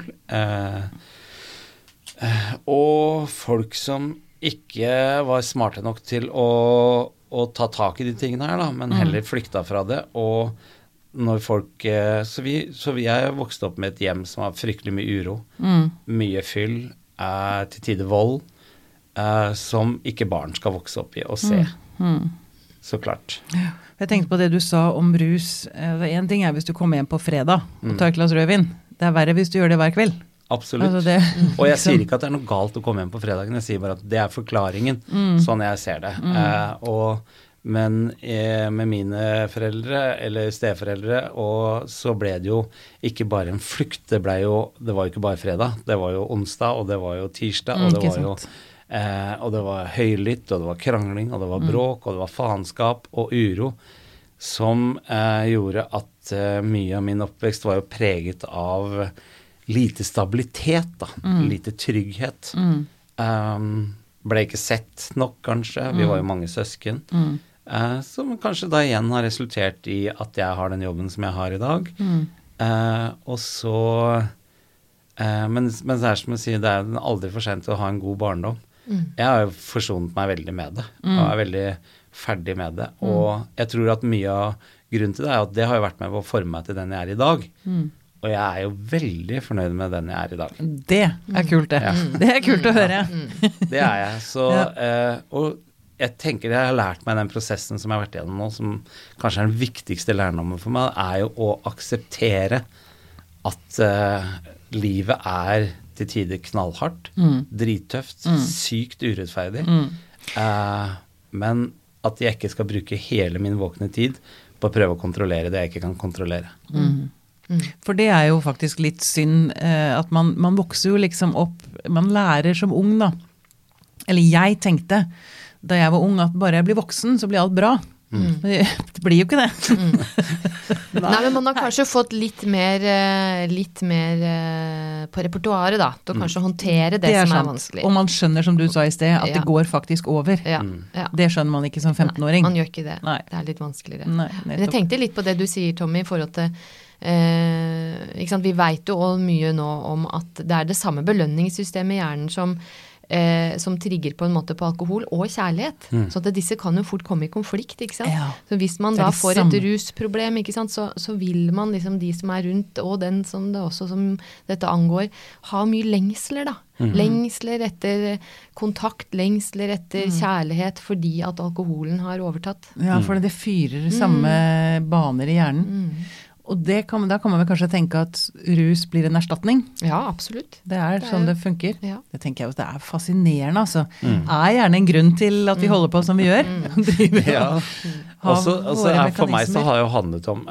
og folk som ikke var smarte nok til å ta tak i de tingene her da, men heller flykta fra det, og når folk, så vi vokst opp med et hjem som var fryktelig mye uro, mye fyll, til tider vold, som ikke barn skal vokse opp i og se, så klart. Jeg tenkte på det du sa om rus, en ting hvis du kommer hjem på fredag og tar et glass rødvin, det verre hvis du gjør det hver kveld. Absolutt. Altså og jeg sier ikke at det noe galt å komme hjem på fredagen, jeg sier bare at det forklaringen, sånn jeg ser det. Men med mine foreldre eller steforeldre, og så ble det jo ikke bare en flukt, det var jo ikke bare fredag, det var jo onsdag, og det var jo tirsdag, og det var jo og det var høylytt, og det var krangling, og det var bråk, og det var faenskap og uro, som gjorde at mye av min oppvekst var jo preget av lite stabilitet da, lite trygghet. Ble ikke sett nok kanskje, vi var jo mange søsken, som kanskje da igjen har resultert i at jeg har den jobben som jeg har i dag. Og så, men det som jeg sier, det aldri for sent å ha en god barndom. Jeg har jo forsonet meg veldig med det, og veldig ferdig med det, og jeg tror at mye av grunnen til det at det har jo vært med å forme meg til den jeg i dag. Og jeg jo veldig fornøyd med den jeg i dag. Det kult det. Det kult å høre. Det jeg. Så, og jeg tenker jeg har lært meg den prosessen som jeg har vært gjennom nå, som kanskje den viktigste lærdommen for meg, jo å akseptere at livet til tider knallhardt, drittøft, sykt urettferdig, men at jeg ikke skal bruke hele min våkne tid på å prøve å kontrollere det jeg ikke kan kontrollere. For det jo faktisk litt synd at man vokser jo liksom opp, man lærer som ung da, eller jeg tenkte da jeg var ung at bare jeg blir voksen så blir alt bra. Det blir jo ikke det. Nei, men man har kanskje fått litt mer på repertoaret da, til å kanskje håndtere det som vanskelig. Og man skjønner, som du sa i sted, at det går faktisk over. Det skjønner man ikke som 15-åring. Nei, man gjør ikke det. Nei. Det litt vanskeligere. Nei, men jeg tenkte litt på det du sier, Tommy, i forhold til ikke sant? Vi vet jo også mye nå om at det det samme belønningssystemet i hjernen som som trigger på en måte på alkohol og kjærlighet. Så at disse kan jo fort komme i konflikt, ikke sant? Ja. Så hvis man da får et rusproblem, ikke sant, så vil man liksom de som rundt, og den som det også som dette angår, ha mye lengsler da. Lengsler etter kontakt, lengsler etter kjærlighet, fordi at alkoholen har overtatt. Ja, for det fyrer samme baner i hjernen. Og da kan man vel kanskje tenke at rus blir en erstatning. Ja, absolutt. Det er sånn det funker. Ja. Det tenker jeg at det er fascinerende, altså. Er gjerne en grunn til at vi holder på som vi gjør. Ja. Også for meg så har det jo handlet om,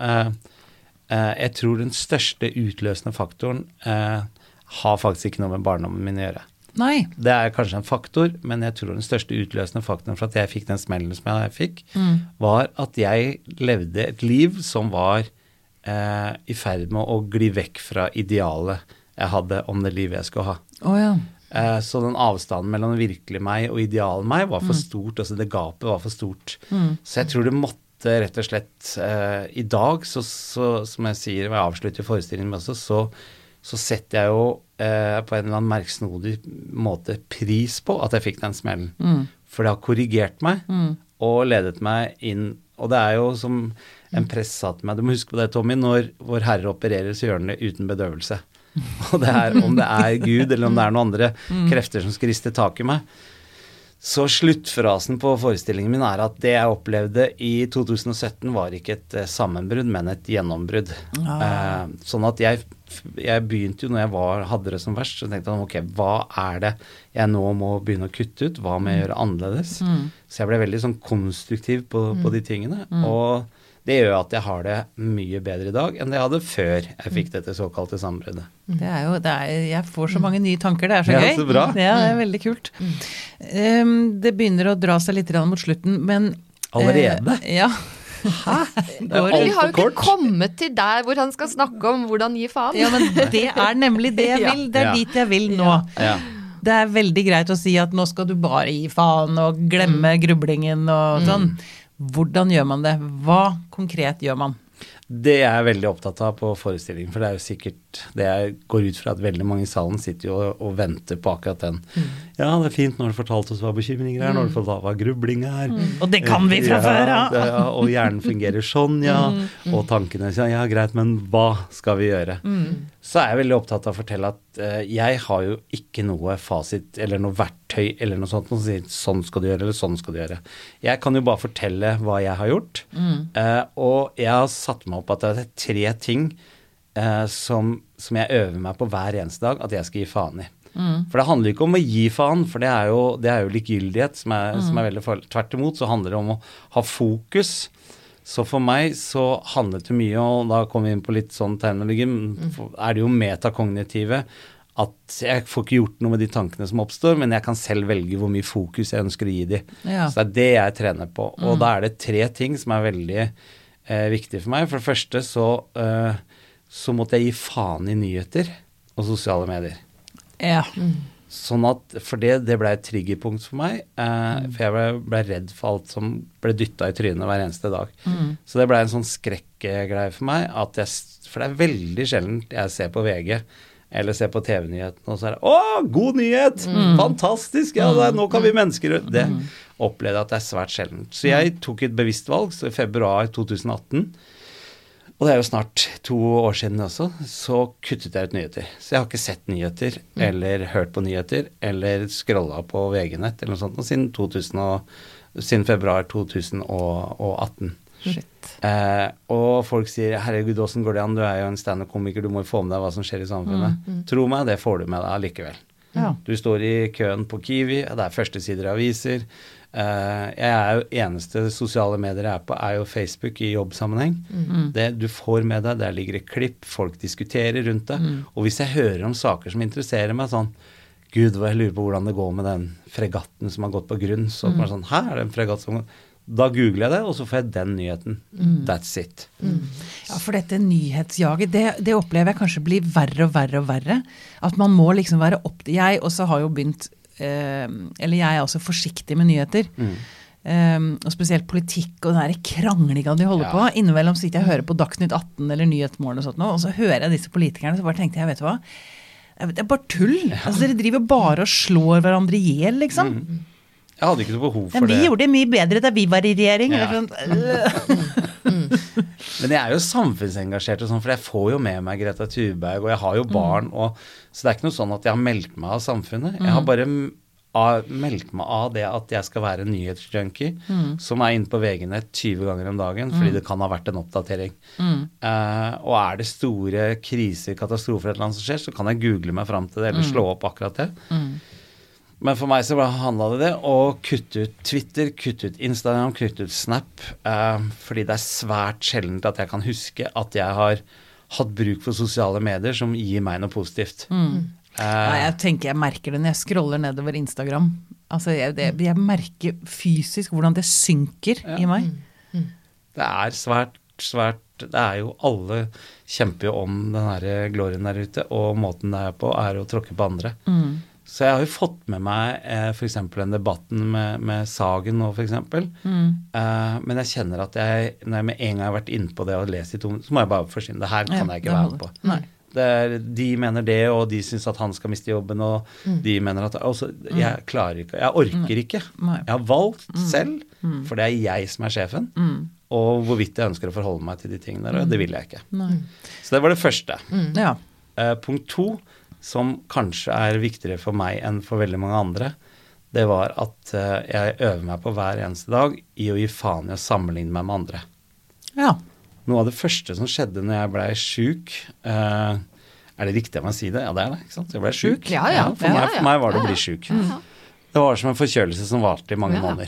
jeg tror den største utløsende faktoren har faktisk ikke noe med barndommen min å gjøre. Nei. Det er kanskje en faktor, men jeg tror den største utløsende faktoren for at jeg fikk den smellen som jeg fikk, var at jeg levde et liv som var i ferd med å gli vekk fra idealet jeg hadde om det livet jeg skulle ha. Så den avstanden mellom virkelig meg og idealen meg var for stort, altså det gapet var for stort. Så jeg tror det måtte rett og slett i dag, så som jeg sier, og jeg avslutter forestillingen med også, så setter jeg jo på en eller annen merksnodig måte pris på at jeg fikk den smellen. For det har korrigert meg og ledet meg inn, og det er jo som en press sa til meg, du må huske på det, Tommy, når vår Herre opererer, så gjør han det uten bedøvelse. Og det om det er Gud, eller om det er noen andre krefter som skal riste tak i meg. Så sluttfrasen på forestillingen min at det jeg opplevde i 2017 var ikke et sammenbrudd, men et gjennombrudd. Sånn at jeg begynte jo når jeg hadde det som verst, så tenkte jeg, ok, hva er det jeg nå må begynne å kutte ut? Hva må jeg gjøre annerledes? Så jeg ble veldig sånn konstruktiv på de tingene, og det gjør at jeg har det mye bedre i dag enn det jeg hadde før jeg fikk dette såkalte sammenbruddet. Jeg får så mange nye tanker, det er så gøy. Ja, så bra. Ja, det er veldig kult. Det begynner å dra seg litt mot slutten, men... Allerede? Ja. Vi har jo ikke kommet til der hvor han skal snakke om hvordan gi faen. Ja, men det er nemlig det jeg vil. Det er dit jeg vil nå. Ja. Det er veldig greit å si at nå skal du bare gi faen og glemme grublingen og sånn. Hvordan gjør man det? Hva konkret gjør man? Det er jeg veldig opptatt av på forestillingen, for det er jo sikkert, det jeg går ut fra at veldig mange i salen sitter jo og venter på akkurat den. Ja, det er fint når du fortalte oss hva bekymringer når du fortalte hva grubling Og det kan vi fra før, ja. Og hjernen fungerer sånn, og tankene sier, ja greit, men hva skal vi gjøre? Så er jeg veldig opptatt av å fortelle at jeg har jo ikke noe fasit, eller noe verktøy, eller noe sånt, som sier sånn skal du gjøre, eller sånn skal du gjøre. Jeg kan jo bare fortelle hva jeg har gjort, og jeg har satt meg opp at det er 3 ting som jeg øver meg på hver eneste dag, at jeg skal gi faen i. For det handler ikke om å gi faen, for det er jo likegyldighet som er veldig farlig. Tvert imot så handler det om å ha fokus. Så for meg så handlet det mye, og da kommer vi inn på litt sånn terminologi, er det jo metakognitive, at jeg får ikke gjort noe med de tankene som oppstår, men jeg kan selv velge hvor mye fokus jeg ønsker å gi de. Så det er det jeg trener på. Og da er det 3 ting som er veldig viktige for meg. For det første så måtte jeg gi faen i nyheter og sosiale medier. Sånn at, for det ble et triggerpunkt for meg, for jeg ble redd for alt som ble dyttet i trynet hver eneste dag. Så det ble en sånn skrekkgreie for meg, for det er veldig sjeldent jeg ser på VG, eller ser på TV-nyheten, og så er det, god nyhet! Fantastisk! Ja, nå kan vi mennesker... Det opplevde jeg at det er svært sjeldent. Så jeg tok et bevisst valg, så i februar 2018, og det er jo snart 2 år siden også, så kuttet jeg ut nyheter. Så jeg har ikke sett nyheter, eller hørt på nyheter, eller scrollet på VG-nett, eller noe sånt, siden februar 2018. Shit. Og folk sier, herregud, hvordan går det an? Du er jo en stand-up-komiker, du må jo få med deg hva som skjer i samfunnet. Tro meg, det får du med deg likevel. Du står i køen på Kiwi, det er førstesider av aviser. Jeg er jo eneste sosiale medier jeg er på, er jo Facebook i jobbsammenheng. Det du får med deg, der ligger et klipp, folk diskuterer rundt det. Og hvis jeg hører om saker som interesserer meg sånn, Gud, jeg lurer på hvordan det går med den fregatten som har gått på grunn, så er det sånn, her er det en fregatt som... Da googler jeg det, og så får jeg den nyheten. That's it. Ja, for dette nyhetsjaget, det opplever jeg kanskje blir verre og verre og verre. At man må liksom være jeg også har jo begynt, eller jeg er også forsiktig med nyheter. Og spesielt politikk og den her kranglinga de holder på. Innimellom sitter jeg og hører på Dagsnytt 18 eller Nyhetsmorgen og sånt, og så hører jeg disse politikerne, så bare tenkte jeg, vet du hva? Det er bare tull. Altså, dere driver bare og slår hverandre ihjel, liksom. Jeg hadde ikke noe behov for Men vi det. gjorde det mye bedre da vi var i regjering. Ja. Sånn, Men jeg er jo samfunnsengasjert og sånn, for jeg får jo med meg Greta Thunberg, og jeg har jo barn, så det er ikke noe sånn at jeg har meldt meg av samfunnet. Jeg har bare meldt meg av det at jeg skal være en nyhetsjunkie, som er inne på VG-nett 20 ganger om dagen, fordi det kan ha vært en oppdatering. Og er det store kriser, katastrofer, et eller annet som skjer, så kan jeg google meg frem til det, eller slå opp akkurat det. Men for meg så handlet det å kutte ut Twitter, kutte ut Instagram, kutte ut Snap, fordi det er svært sjeldent at jeg kan huske at jeg har hatt bruk for sosiale medier som gir meg noe positivt. jeg tenker jeg merker det når jeg scroller nedover Instagram. Altså, jeg merker fysisk hvordan det synker i meg. Det er svært, det er jo alle kjemper jo om den her glorien der ute, og måten det er på er å tråkke på andre. Så jeg har jo fått med meg for eksempel en debatten med Sagen nå, for eksempel. Men jeg kjenner at når jeg med en gang har vært inne på det og lest i 2 minutter, så må jeg bare forsvinne. Det her kan jeg ikke være med på. De mener det, og de synes at han skal miste jobben, og de mener at jeg klarer ikke, jeg orker ikke. Jeg har valgt selv, for det er jeg som er sjefen, og hvorvidt jeg ønsker å forholde meg til de tingene der, og det vil jeg ikke. Så det var det første. Punkt 2, som kanskje er viktigere for meg enn for veldig mange andre, det var at jeg øver meg på hver eneste dag i å gi faen i å sammenligne meg med andre. Noe av det første som skjedde når jeg ble syk, er det riktig å si det? Ja, det er det, ikke sant? Jeg ble syk. For meg var det å bli syk. Det var som en forkjølelse som varte i mange måneder.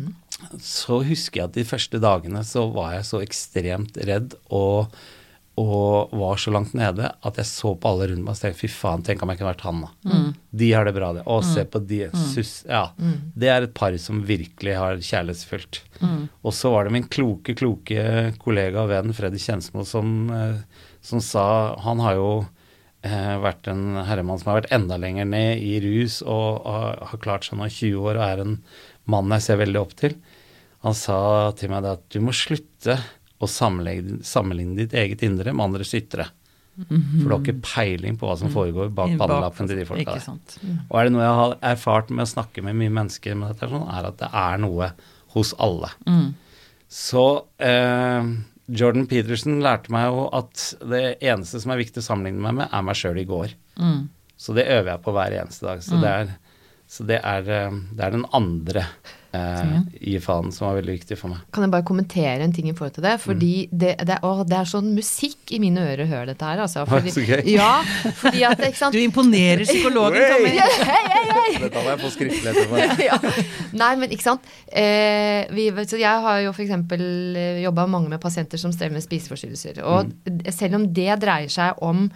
Så husker jeg at de første dagene så var jeg så ekstremt redd og var så langt nede at jeg så på alle rundt meg og tenkte, fy faen, tenk om jeg kunne vært han da. De har det bra det. Og se på de, det er et par som virkelig har kjærlighetsfullt. Og så var det min kloke kollega og venn Freddy Kjensmo som sa, han har jo vært en herremann som har vært enda lenger ned i rus og har klart sånn av 20 år og er en mann jeg ser veldig opp til. Han sa til meg det at du må slutte å sammenligne ditt eget indre med andres ytre. For du har ikke peiling på hva som foregår bak pannelappen til de folka der. Og er det noe jeg har erfart med å snakke med mye mennesker med dette, er at det er noe hos alle. Så Jordan Peterson lærte meg jo at det eneste som er viktig å sammenligne meg med, er meg selv i går. Så det øver jeg på hver eneste dag. Så det er den andre i fanen som var veldig viktig for meg. Kan jeg bare kommentere en ting i forhold til det? Fordi det er sånn musikk i mine ører å høre dette her, altså. Fordi, ja, fordi at, ikke sant? Du imponerer psykologen, Tommy. Dette var jeg på skriftlig etterpå. Nei, men ikke sant? Jeg har jo for eksempel jobbet mange med pasienter som strever med spiseforstyrrelser, og selv om det dreier seg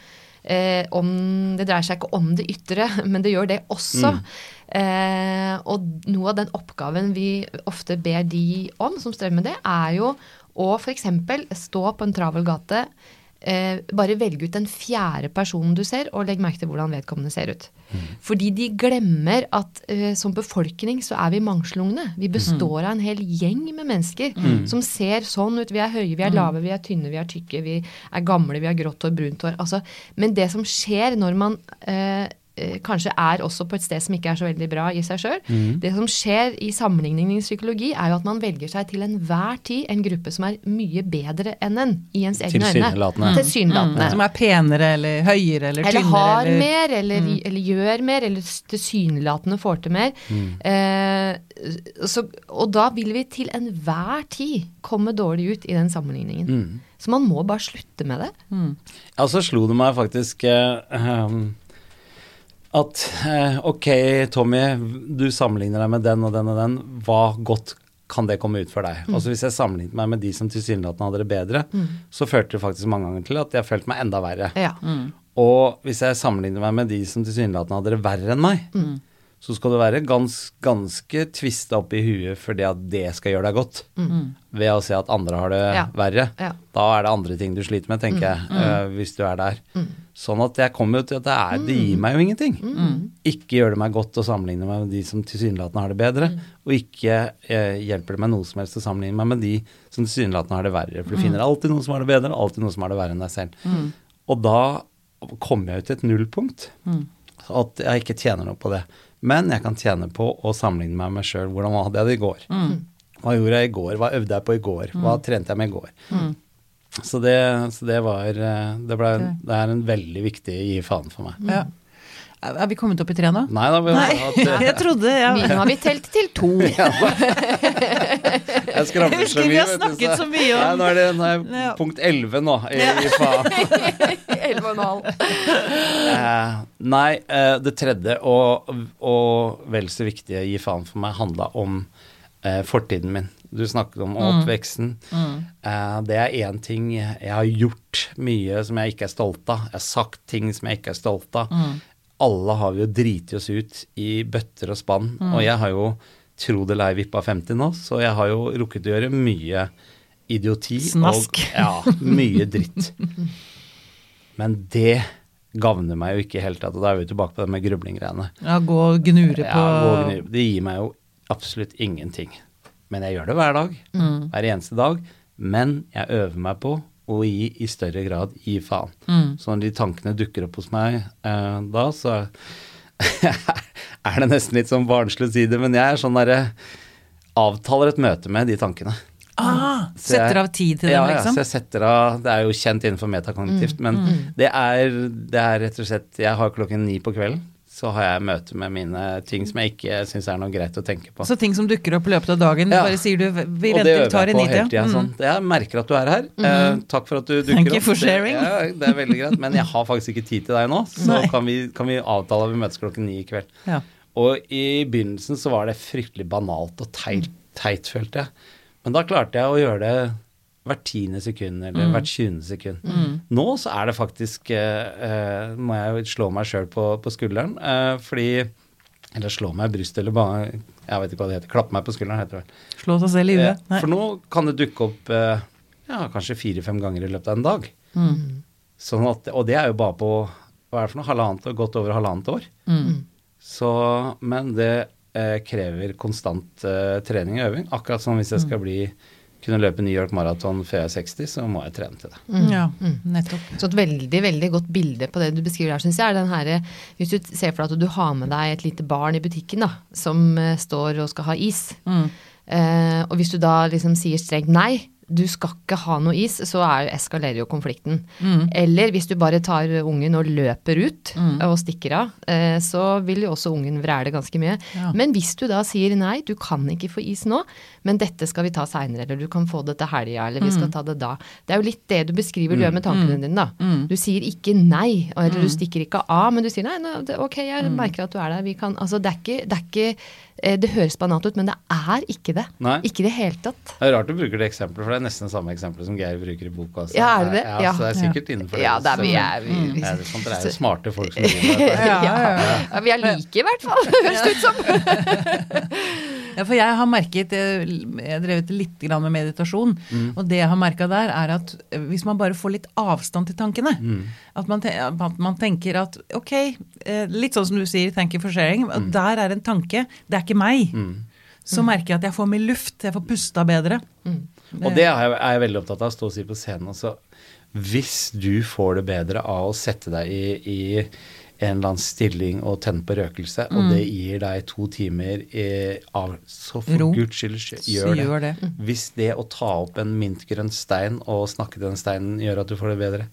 det dreier seg ikke om det ytre, men det gjør det også. Og noe av den oppgaven vi ofte ber de om, som strever med det, er jo å for eksempel stå på en travel gate, bare velge ut den 4. personen du ser, og legg merke til hvordan vedkommende ser ut. Fordi de glemmer at som befolkning så er vi mangslungne. Vi består av en hel gjeng med mennesker som ser sånn ut. Vi er høye, vi er lave, vi er tynne, vi er tykke, vi er gamle, vi har grått hår, brunt hår. Altså, men det som skjer når man kanskje er også på et sted som ikke er så veldig bra i seg selv. Det som skjer i sammenligning i psykologi er jo at man velger seg til enhver tid en gruppe som er mye bedre enn en i ens egne øyne. Tilsynelatende. Som er penere, eller høyere, eller tynnere. Eller har mer, eller gjør mer, eller tilsynelatende får til mer. Og da vil vi til enhver tid komme dårlig ut i den sammenligningen. Så man må bare slutte med det. Ja, så slo det meg faktisk at ok, Tommy, du sammenligner deg med den og den og den, hva godt kan det komme ut for deg? Altså hvis jeg sammenlignet meg med de som tilsynelatende hadde det bedre, så førte det faktisk mange ganger til at jeg følte meg enda verre. Og hvis jeg sammenligner meg med de som tilsynelatende hadde det verre enn meg, så skal du være ganske tvistet opp i huet for det at det skal gjøre deg godt. Ved å se at andre har det verre. Da er det andre ting du sliter med, tenker jeg, hvis du er der. Sånn at jeg kommer jo til at det gir meg jo ingenting. Ikke gjør det meg godt å sammenligne meg med de som tilsynelatende har det bedre, og ikke hjelper det meg noe som helst å sammenligne meg med de som tilsynelatende har det verre. For du finner alltid noen som har det bedre, og alltid noen som har det verre enn deg selv. Og da kommer jeg ut til et nullpunkt. At jeg ikke tjener noe på det. Men jeg kan tjene på å sammenligne meg med selv. Hvordan hadde jeg det i går? Hva gjorde jeg i går? Hva øvde jeg på i går? Hva trente jeg med i går? Så det er en veldig viktig gi faen for meg. Ja. Er vi kommet opp i 3 nå? Nei, jeg trodde Nå har vi telt til 2. Jeg skravler så mye. Vi har snakket så mye om. Nå er det punkt 11 nå, i faen. 11,5. Nei, det tredje og vel så viktige gi faen for meg handlet om fortiden min. Du snakket om oppveksten. Det er en ting. Jeg har gjort mye som jeg ikke er stolt av. Jeg har sagt ting som jeg ikke er stolt av. Alle har vi jo driti oss ut i bøtter og spann, og jeg har jo tro det lei vippa 50 nå, så jeg har jo rukket å gjøre mye idioti. Snask. Og mye dritt. Men det gavner meg jo ikke i hele tatt, og da er vi tilbake på det med grublinggreiene. Ja, gå og gnure på. Ja, gå og gnure. Det gir meg jo absolutt ingenting. Men jeg gjør det hver dag, hver eneste dag, men jeg øver meg på og i større grad gi faen. Så når de tankene dukker opp hos meg da, så er det nesten litt sånn barnslig å si det, men jeg er sånn avtaler et møte med de tankene. Setter av tid til dem, liksom? Ja, så jeg setter av, det er jo kjent innenfor metakognitivt, men det er rett og slett, jeg har klokken 9 på kvelden, så har jeg møte med mine ting som jeg ikke synes er noe greit å tenke på. Så ting som dukker opp i løpet av dagen, bare sier du, vi venter, tar i 9 til. Sånn. Jeg merker at du er her. Takk for at du dukker opp. Thank you for sharing. Det er veldig greit, men jeg har faktisk ikke tid til deg nå, så kan vi avtale at vi møtes klokken 9 i kveld. Ja. Og i begynnelsen så var det fryktelig banalt og teit følte jeg. Men da klarte jeg å gjøre det hvert 10. sekund, eller hvert 20. sekund. Nå så er det faktisk, må jeg jo slå meg selv på skulderen, eller slå meg i bryst, eller bare, jeg vet ikke hva det heter, klappe meg på skulderen heter det vel. Slå seg selv i huet. For nå kan det dukke opp, kanskje 4-5 ganger i løpet av en dag. Sånn at, og det er jo bare på, hva er det for noe, godt over 1,5 år. Så, men det krever konstant trening og øving, akkurat som hvis jeg skal kunne løpe New York Marathon før jeg er 60, så må jeg trene til det. Ja, nettopp. Så et veldig, veldig godt bilde på det du beskriver der, synes jeg, er den her, hvis du ser for deg at du har med deg et lite barn i butikken da, som står og skal ha is, og hvis du da liksom sier strengt nei, du skal ikke ha noe is, så eskalerer jo konflikten. Eller hvis du bare tar ungen og løper ut og stikker av, så vil jo også ungen vræle ganske mye. Ja. Men hvis du da sier nei, du kan ikke få is nå, men dette skal vi ta senere, eller du kan få det til helga, eller vi skal ta det da. Det er jo litt det du beskriver du gjør med tankene dine da. Du sier ikke nei, eller du stikker ikke av, men du sier nei, ok, jeg merker at du er der, vi kan, altså det er ikke det høres banalt ut, men det er ikke det. Nei. Ikke det helt tatt. Det er rart du bruker det eksempelet, for det er nesten samme eksempel som Geir bruker i boka. Ja, er det det? Ja, så det er sikkert innenfor det. Ja, det er vi. Det er jo smarte folk som driver det. Ja, vi er like i hvert fall, høres det ut som. Ja, for jeg har merket, jeg har drevet litt grann med meditasjon, og det jeg har merket der er at hvis man bare får litt avstand til tankene, at man tenker at, ok, litt sånn som du sier, thank you for sharing, der er en tanke, det er ikke meg. Så merker jeg at jeg får mer luft, jeg får pusta bedre. Og det er jeg veldig opptatt av, å stå og si på scenen også. Hvis du får det bedre av å sette deg i en eller annen stilling og tenne på røkelse, og det gir deg 2 timer av, så for Guds skyld gjør det. Hvis det å ta opp en mintgrønn stein og snakke til den steinen gjør at du får det bedre,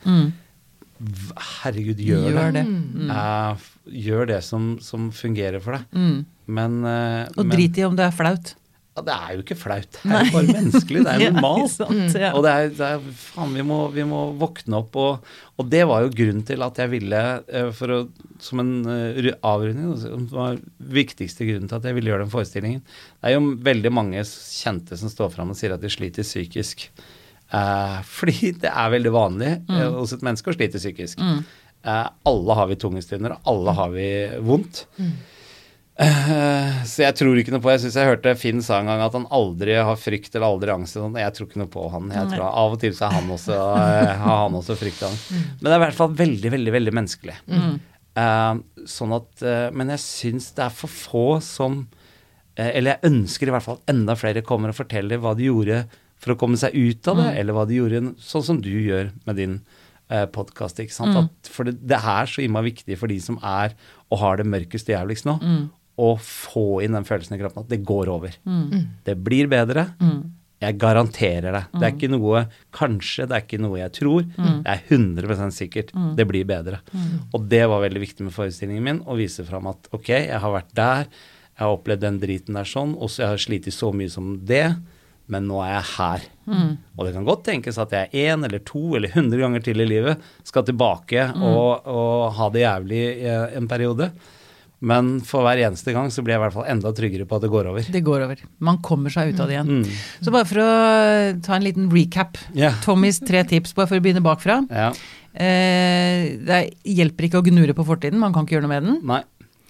herregud, gjør det. Gjør det som fungerer for deg. Men, og drit i om det er flaut. Ja, det er jo ikke flaut. Det er jo bare menneskelig. Det er jo normalt. Og det er faen, vi må våkne opp. Og det var jo grunnen til at jeg ville, som en avrunding, det var viktigste grunnen til at jeg ville gjøre den forestillingen. Det er jo veldig mange kjente som står frem og sier at de sliter psykisk. Fordi det er veldig vanlig hos et menneske å slite psykisk. Alle har vi tunge stunder, alle har vi vondt. Så jeg tror ikke noe på, jeg synes jeg hørte Finn sa en gang at han aldri har frykt eller aldri angst, jeg tror ikke noe på han, jeg tror av og til så har han også frykt og angst, men det er i hvert fall veldig, veldig, veldig menneskelig. Sånn at, men jeg synes det er for få som, eller jeg ønsker i hvert fall enda flere kommer og forteller hva de gjorde for å komme seg ut av det, eller hva de gjorde sånn som du gjør med din podcast, ikke sant? For det så innmari viktig for de som og har det mørkeste jævligst nå, å få inn den følelsen i kroppen at det går over. Det blir bedre. Jeg garanterer det. Det ikke noe, kanskje, det ikke noe jeg tror. Det 100% sikkert. Det blir bedre. Og det var veldig viktig med forestillingen min, å vise frem at, ok, jeg har vært der, jeg har opplevd den driten der sånn, og så jeg har slitt så mye som det, men nå jeg her. Og det kan godt tenkes at jeg 1 eller 2 eller 100 ganger til i livet skal tilbake og ha det jævlig i en periode. Men for hver eneste gang så blir jeg i hvert fall enda tryggere på at det går over. Det går over. Man kommer seg ut av det igjen. Så bare for å ta en liten recap. Tommys 3 tips, bare for å begynne bakfra. Det hjelper ikke å gnure på fortiden, man kan ikke gjøre noe med den. Nei.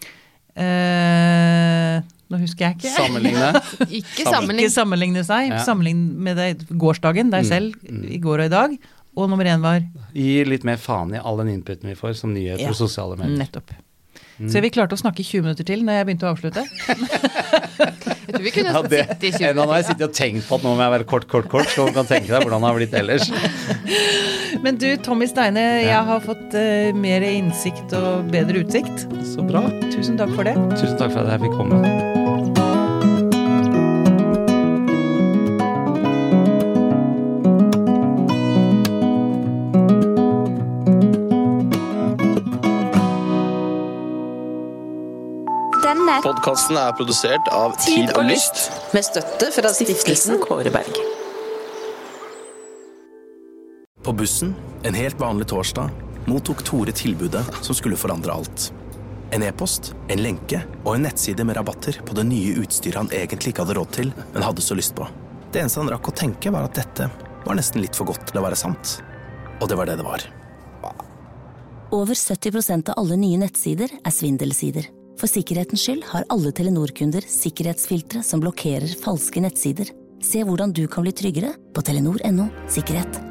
Nå husker jeg ikke. Sammenligne. Ikke sammenligne seg. Sammenligne med deg, gårsdagen, deg selv, i går og i dag. Og nummer 1 var? Gi litt mer faen i all den inputen vi får som nyheter og sosiale medier. Nettopp. Så vi klarte å snakke 20 minutter til når jeg begynte å avslutte. Jeg tror vi kunne sitte i 20 minutter. Nå har jeg sittet og tenkt på at nå må jeg være kort, så man kan tenke deg hvordan det har blitt ellers. Men du, Tommy Steine, jeg har fått mer innsikt og bedre utsikt. Så bra. Tusen takk for det. Tusen takk for at jeg fikk komme. Podcasten produsert av Tid og Lyst, med støtte fra Stiftelsen Kåreberg. På bussen, en helt vanlig torsdag, mottok Tore tilbudet som skulle forandre alt. En e-post, en lenke og en nettside med rabatter på det nye utstyret han egentlig ikke hadde råd til, men hadde så lyst på. Det eneste han rakk å tenke var at dette var nesten litt for godt til å være sant. Og det var det var. Over 70% av alle nye nettsider svindelsider. For sikkerhetens skyld har alle Telenor-kunder sikkerhetsfiltre som blokkerer falske nettsider. Se hvordan du kan bli tryggere på telenor.no sikkerhet.